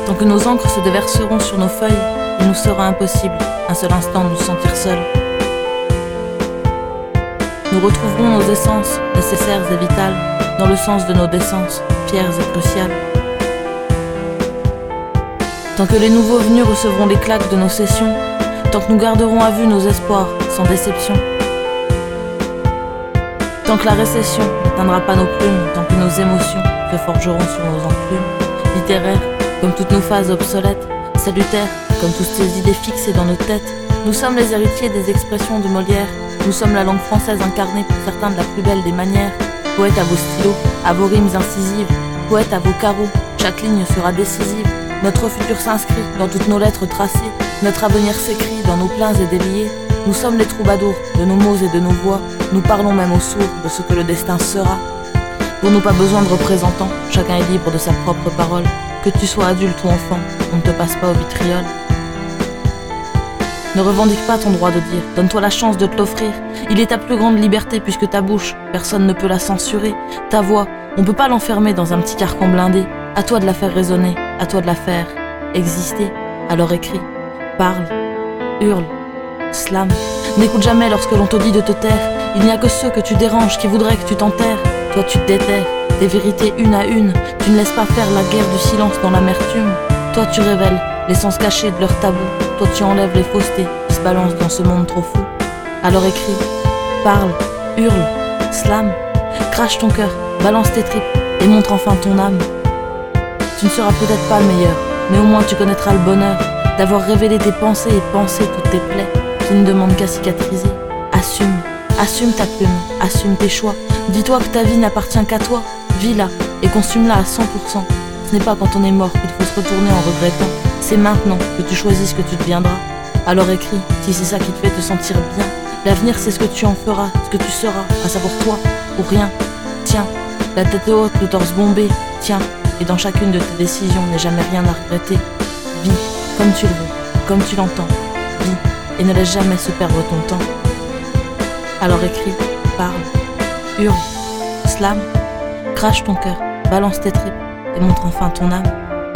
Tant que nos encres se déverseront sur nos feuilles, il nous sera impossible, un seul instant, de nous sentir seuls. Nous retrouverons nos essences, nécessaires et vitales, dans le sens de nos décences, fières et cruciales. Tant que les nouveaux venus recevront les claques de nos sessions, tant que nous garderons à vue nos espoirs, sans déception. Tant que la récession n'atteindra pas nos plumes, tant que nos émotions se forgeront sur nos enclumes, littéraires comme toutes nos phases obsolètes, salutaires comme toutes ces idées fixées dans nos têtes, nous sommes les héritiers des expressions de Molière, nous sommes la langue française incarnée pour certains de la plus belle des manières. Poète à vos stylos, à vos rimes incisives, poète à vos carreaux, chaque ligne sera décisive. Notre futur s'inscrit dans toutes nos lettres tracées, notre avenir s'écrit dans nos pleins et déliés. Nous sommes les troubadours de nos mots et de nos voix, nous parlons même aux sourds de ce que le destin sera. Pour nous pas besoin de représentants, chacun est libre de sa propre parole. Que tu sois adulte ou enfant, on ne te passe pas au vitriol. Ne revendique pas ton droit de dire, donne-toi la chance de te l'offrir. Il est ta plus grande liberté puisque ta bouche, personne ne peut la censurer. Ta voix, on peut pas l'enfermer dans un petit carcan blindé. À toi de la faire résonner, à toi de la faire exister. Alors écris, parle, hurle, slame. N'écoute jamais lorsque l'on te dit de te taire. Il n'y a que ceux que tu déranges qui voudraient que tu t'enterres. Toi tu te déterres, tes vérités une à une. Tu ne laisses pas faire la guerre du silence dans l'amertume. Toi tu révèles l'essence cachée de leurs tabous. Toi tu enlèves les faussetés qui se balancent dans ce monde trop fou. Alors écris, parle, hurle, slame. Crache ton cœur, balance tes tripes et montre enfin ton âme. Tu ne seras peut-être pas le meilleur, mais au moins tu connaîtras le bonheur d'avoir révélé tes pensées et pensé toutes tes plaies qui ne demandent qu'à cicatriser. Assume, assume ta plume, assume tes choix. Dis-toi que ta vie n'appartient qu'à toi. Vis-la et consume-la à 100%. Ce n'est pas quand on est mort qu'il faut se retourner en regrettant. C'est maintenant que tu choisis ce que tu deviendras. Alors écris, si c'est ça qui te fait te sentir bien. L'avenir c'est ce que tu en feras, ce que tu seras, à savoir toi ou rien. Tiens, la tête haute, le torse bombé, tiens. Et dans chacune de tes décisions, n'aie jamais rien à regretter. Vis comme tu le veux, comme tu l'entends. Vis et ne laisse jamais se perdre ton temps. Alors écris, parle, hurle, slame, crache ton cœur, balance tes tripes et montre enfin ton âme.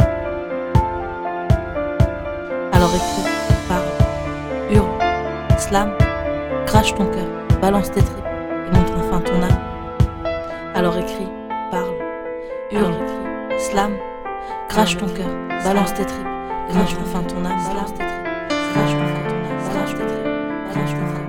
Alors écris, parle, hurle, slame, crache ton cœur, balance tes tripes et montre enfin ton âme. Alors écris, parle, hurle, slame, crache ton cœur, balance tes tripes et montre enfin ton âme. Balance tes tripes, crache ton cœur, balance tes tripes, balance ton cœur.